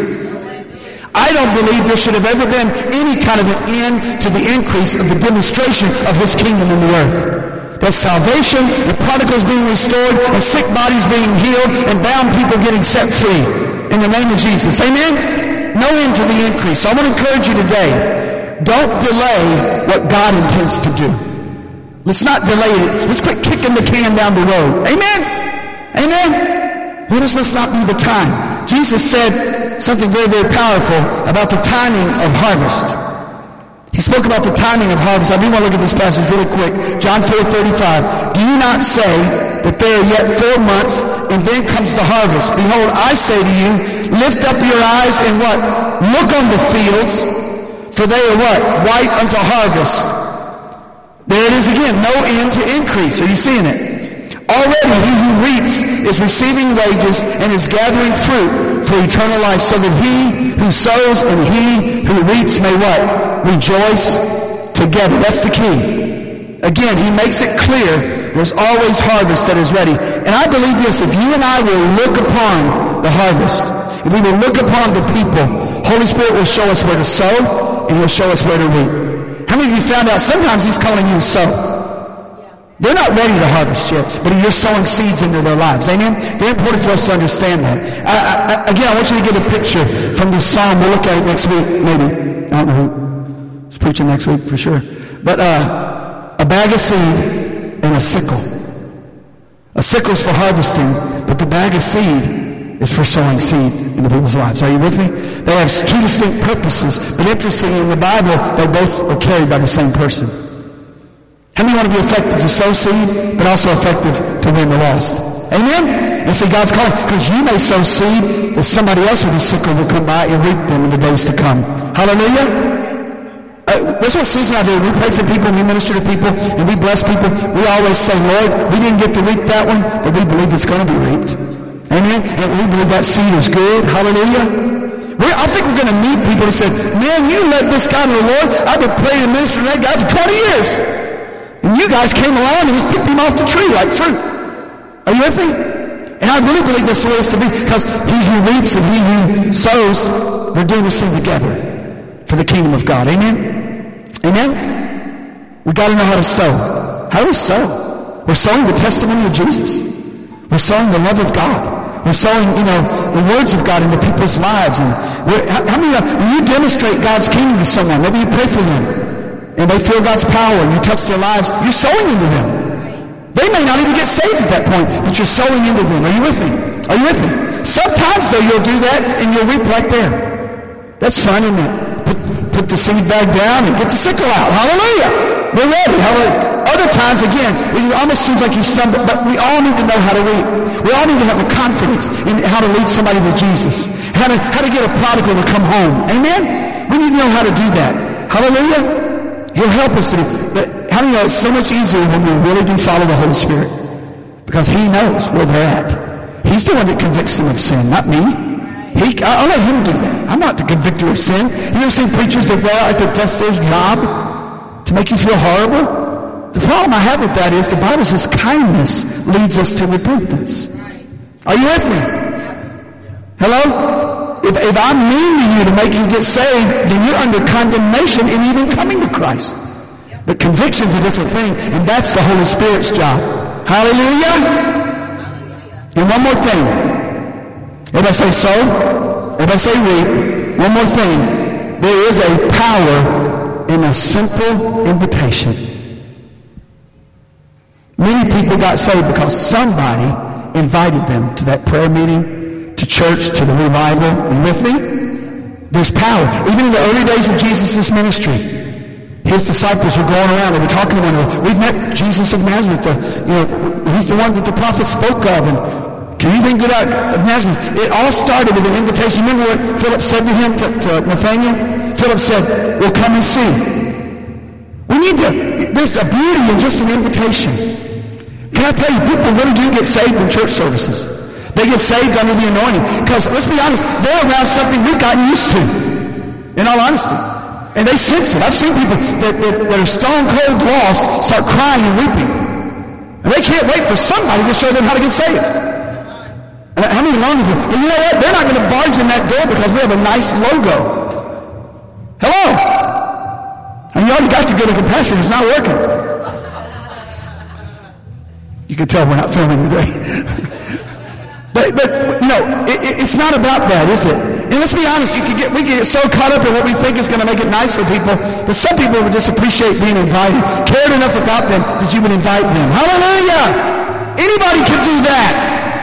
I don't believe there should have ever been any kind of an end to the increase of the demonstration of his kingdom in the earth. That salvation, the prodigals being restored, and sick bodies being healed, and bound people getting set free in the name of Jesus. Amen? No end to the increase. So I want to encourage you today, don't delay what God intends to do. Let's not delay it. Let's quit kicking the can down the road. Amen? Amen? Let us must not be the time. Jesus said something very, very powerful about the timing of harvest. He spoke about the timing of harvest. I do want to look at this passage really quick. John four thirty-five. Do you not say that there are yet four months and then comes the harvest? Behold, I say to you, lift up your eyes and what? Look on the fields, for they are what? White unto harvest. There it is again. No end to increase. Are you seeing it? Already he who reaps is receiving wages and is gathering fruit for eternal life, so that he who sows and he who reaps may what? Rejoice together. That's the key. Again, he makes it clear there's always harvest that is ready. And I believe this, if you and I will look upon the harvest, if we will look upon the people, Holy Spirit will show us where to sow and he'll show us where to reap. How many of you found out sometimes he's calling you to sow? They're not ready to harvest yet, but you're sowing seeds into their lives. Amen? Very important for us to understand that. I, I, again, I want you to get a picture from this psalm. We'll look at it next week, maybe. I don't know who's preaching next week for sure. But uh, a bag of seed and a sickle. A sickle is for harvesting, but the bag of seed is for sowing seed into people's lives. Are you with me? They have two distinct purposes, but interestingly, in the Bible, they both are carried by the same person. How many want to be effective to sow seed, but also effective to win the lost? Amen? And see, God's calling, because you may sow seed that somebody else with a sickle will come by and reap them in the days to come. Hallelujah? Uh, that's what Susan and I do. We pray for people, we minister to people, and we bless people. We always say, Lord, we didn't get to reap that one, but we believe it's going to be reaped. Amen? And we believe that seed is good. Hallelujah? We're, I think we're going to meet people who say, man, you led this guy to the Lord. I've been praying and ministering to that guy for twenty years. And you guys came along and just picked him off the tree like fruit. Are you with me? And I really believe that's the way it's to be, because he who reaps and he who sows, we're doing this thing together for the kingdom of God. Amen? Amen? We got to know how to sow. How do we sow? We're sowing the testimony of Jesus. We're sowing the love of God. We're sowing, you know, the words of God into people's lives. And we're, how, how many, when you demonstrate God's kingdom to someone, maybe you pray for them, and they feel God's power, and you touch their lives, you're sowing into them. They may not even get saved at that point, but you're sowing into them. Are you with me? Are you with me? Sometimes, though, you'll do that, and you'll reap right there. That's fun, isn't it? Put, put the seed bag down and get the sickle out. Hallelujah! We're ready. Hallelujah. Other times, again, it almost seems like you stumble, but we all need to know how to reap. We all need to have a confidence in how to lead somebody to Jesus, how to, how to get a prodigal to come home. Amen? We need to know how to do that. Hallelujah! He'll help us to do. But how do you know it's so much easier when we really do follow the Holy Spirit? Because he knows where they're at. He's the one that convicts them of sin, not me. He, I'll let him do that. I'm not the convictor of sin. You ever seen preachers that go out like that's their job to make you feel horrible? The problem I have with that is the Bible says kindness leads us to repentance. Are you with me? Hello? If, if I'm mean to you to make you get saved, then you're under condemnation in even coming to Christ. But conviction's a different thing, and that's the Holy Spirit's job. Hallelujah? And one more thing. Everybody say sow. Everybody say reap. One more thing. There is a power in a simple invitation. Many people got saved because somebody invited them to that prayer meeting, to church, to the revival. Are you with me? There's power. Even in the early days of Jesus' ministry, his disciples were going around. They were talking to one another. We've met Jesus of Nazareth. The, you know, he's the one that the prophet spoke of. And can you think good out of Nazareth? It all started with an invitation. You remember what Philip said to him, to, to Nathanael? Philip said, well, come and see. We need to, there's a beauty in just an invitation. Can I tell you, people really do get saved in church services. They get saved under the anointing. Because, let's be honest, they're around something we've gotten used to, in all honesty. And they sense it. I've seen people that, that, that are stone cold lost start crying and weeping. And they can't wait for somebody to show them how to get saved. And how many long is it? And you know what? They're not going to barge in that door because we have a nice logo. Hello? And you already got to go to compassion. It's not working. You can tell we're not filming today. but, but, you know, it, it, it's not about that, is it? And let's be honest, you can get, we can get so caught up in what we think is going to make it nice for people that some people would just appreciate being invited, cared enough about them that you would invite them. Hallelujah! Anybody can do that.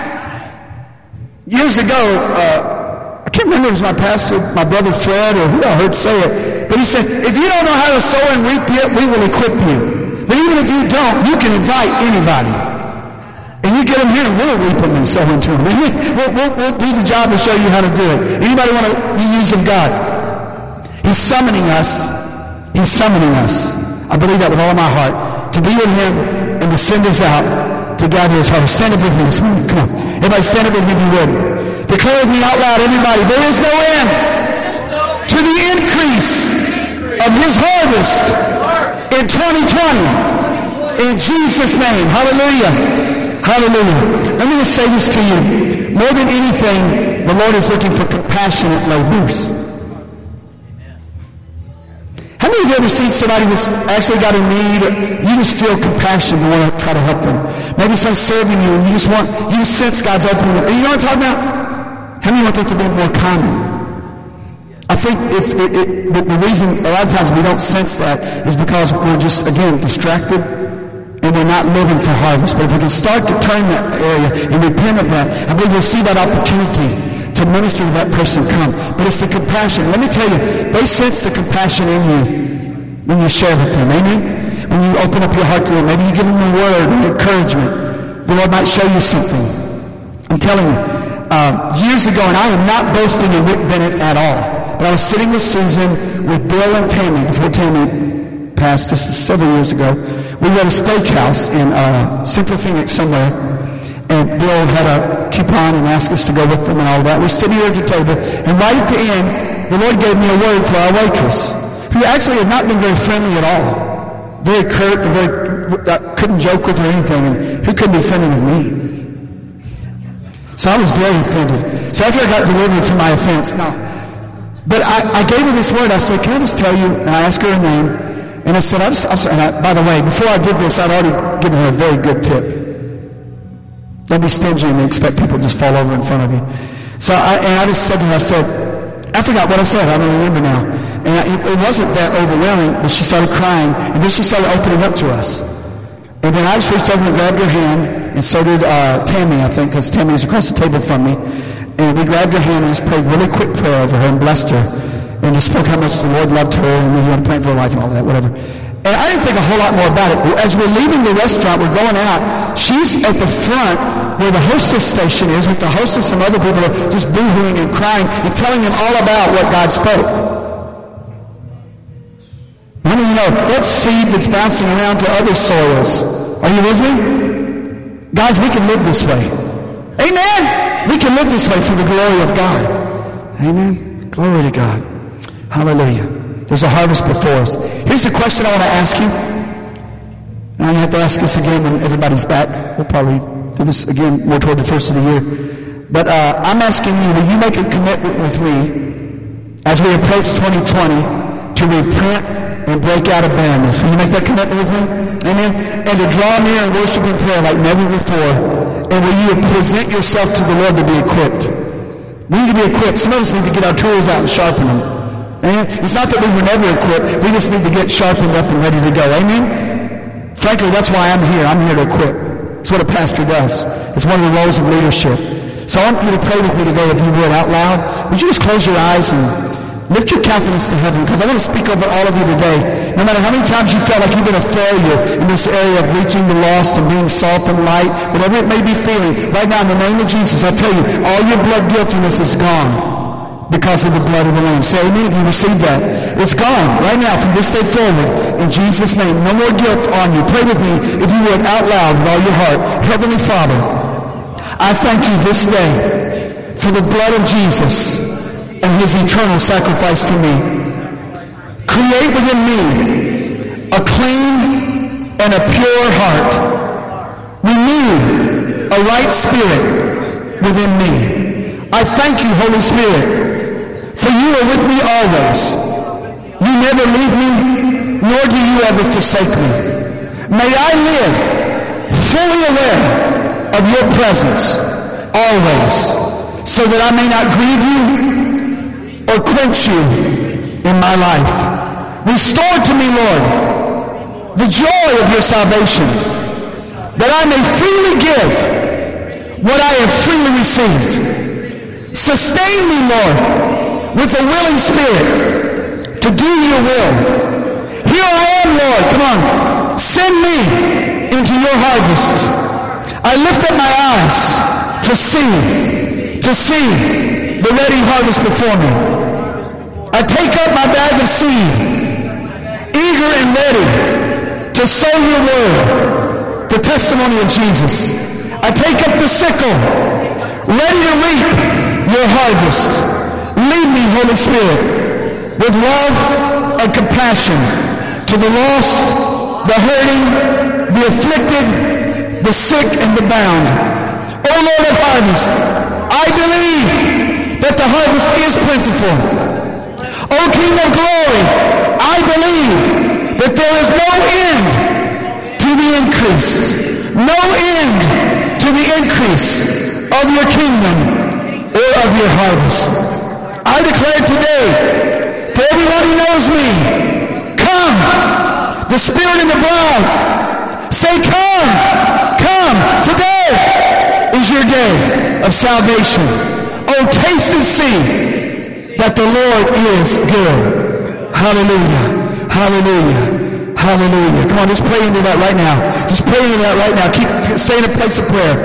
Years ago, uh, I can't remember if it was my pastor, my brother Fred, or who I heard say it, but he said, if you don't know how to sow and reap yet, we will equip you. But even if you don't, you can invite anybody. And you get them here, and we'll reap them and sow into them. We'll, we'll, we'll do the job to show you how to do it. Anybody want to be used of God? He's summoning us. He's summoning us. I believe that with all my heart. To be with him and to send us out to gather his harvest. Stand up with me this morning. Come on. Everybody stand up with me if you would. Declare with me out loud, everybody. There is no end to the increase of his harvest in twenty twenty. In Jesus' name. Hallelujah. Hallelujah. Let me just say this to you. More than anything, the Lord is looking for compassionate laborers. How many of you ever seen somebody that's actually got a need? You just feel compassion to want to try to help them. Maybe someone's serving you and you just want, you sense God's opening it. You know what I'm talking about? How many want that to be more common? I think it's, it, it, the, the reason a lot of times we don't sense that is because we're just, again, distracted. And we're not living for harvest. But if we can start to turn that area and repent of that, I believe we'll see that opportunity to minister to that person come. But it's the compassion. Let me tell you, they sense the compassion in you when you share with them. Amen? When you open up your heart to them. Maybe you give them a word of encouragement. The Lord might show you something. I'm telling you, uh, years ago, and I am not boasting in Rick Bennett at all, but I was sitting with Susan, with Bill and Tammy, before Tammy passed, just several years ago. We were at a steakhouse in uh, Central Phoenix somewhere, and Bill had a coupon and asked us to go with them and all that. We're sitting here at the table, and right at the end, the Lord gave me a word for our waitress, who actually had not been very friendly at all. Very curt, and very, uh, couldn't joke with her or anything, and who couldn't be friendly with me? So I was very offended. So after I got delivered from my offense, no. But I, I gave her this word. I said, can I just tell you? And I asked her her name. And I said, I just, I said, and I, by the way, before I did this, I'd already given her a very good tip. Don't be stingy and expect people to just fall over in front of you. So I, and I just said to her, I said, I forgot what I said. I don't remember now. And I, it, it wasn't that overwhelming, but she started crying. And then she started opening up to us. And then I just reached over and grabbed her hand, and so did uh, Tammy, I think, because Tammy was across the table from me. And we grabbed her hand and just prayed a really quick prayer over her and blessed her. And just spoke how much the Lord loved her and he had a plan for her life and all that, whatever. And I didn't think a whole lot more about it. As we're leaving the restaurant, we're going out. She's at the front where the hostess station is with the hostess and some other people just boo-hooing and crying and telling them all about what God spoke. How many of you know that seed that's bouncing around to other soils? Are you with me? Guys, we can live this way. Amen? We can live this way for the glory of God. Amen? Glory to God. Hallelujah. There's a harvest before us. Here's the question I want to ask you. And I'm going to have to ask this again when everybody's back. We'll probably do this again more toward the first of the year. But uh, I'm asking you, will you make a commitment with me as we approach twenty twenty to repent and break out of barrenness. Will you make that commitment with me? Amen? And to draw near and worship in prayer like never before. And will you present yourself to the Lord to be equipped? We need to be equipped. Some of us need to get our tools out and sharpen them. Amen? It's not that we were never equipped. We just need to get sharpened up and ready to go. Amen? Frankly, that's why I'm here. I'm here to equip. It's what a pastor does. It's one of the roles of leadership. So I want you to pray with me today, if you would, out loud. Would you just close your eyes and lift your countenance to heaven, because I want to speak over all of you today. No matter how many times you felt like you've been a failure in this area of reaching the lost and being salt and light, whatever it may be feeling, right now in the name of Jesus, I tell you, all your blood guiltiness is gone because of the blood of the Lamb. Say amen if you receive that. It's gone right now from this day forward. In Jesus' name, no more guilt on you. Pray with me, if you would, out loud with all your heart. Heavenly Father, I thank you this day for the blood of Jesus and his eternal sacrifice for me. Create within me a clean and a pure heart. Renew a right spirit within me. I thank you, Holy Spirit, for you are with me always. You never leave me, nor do you ever forsake me. May I live fully aware of your presence always, so that I may not grieve you or quench you in my life. Restore to me, Lord, the joy of your salvation, that I may freely give what I have freely received. Sustain me, Lord, with a willing spirit to do your will. Here I am, Lord. Come on. Send me into your harvest. I lift up my eyes to see, to see the ready harvest before me. I take up my bag of seed, eager and ready to sow your word, the testimony of Jesus. I take up the sickle, ready to reap your harvest. Lead me, Holy Spirit, with love and compassion to the lost, the hurting, the afflicted, the sick, and the bound. O Lord of harvest, I believe that the harvest is plentiful. O King of glory, I believe that there is no end to the increase, no end to the increase of your kingdom or of your harvest. I declare today to everyone who knows me, come. The Spirit and the bride say, come, come. Today is your day of salvation. Oh, taste and see that the Lord is good. Hallelujah. Hallelujah. Hallelujah. Come on, just pray into that right now. Just pray into that right now. Keep stay in a place of prayer.